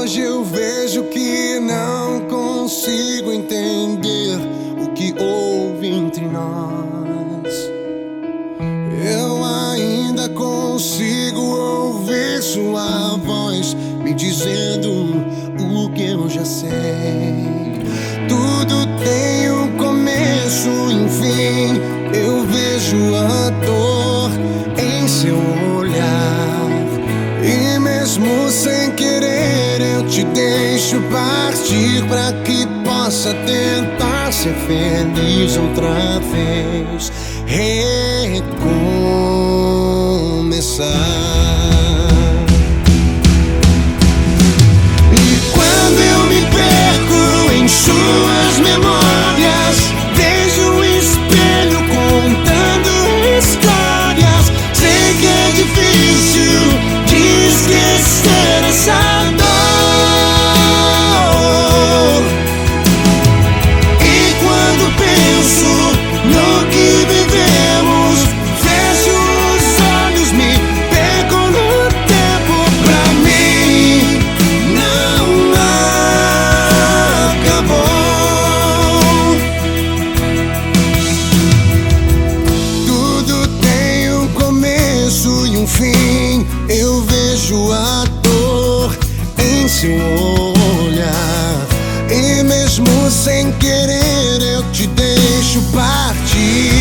Hoje eu vejo que não consigo entender o que houve entre nós. Eu ainda consigo ouvir sua voz me dizendo o que eu já sei. Tudo tem um começo e um fim. Eu vejo a dor em seu olhar, e mesmo sem querer eu te deixo partir, pra que possa tentar ser feliz outra vez, recomeçar. E quando eu me perco em suas memórias, vejo um espelho contando histórias. Sei que é difícil de esquecer essa dor. E quando penso no que vivemos, fecho os olhos, me perco no tempo. Pra mim não acabou. Tudo tem um começo e um fim. Eu vejo a dor em seu olhar, e mesmo sem querer eu te deixo partir.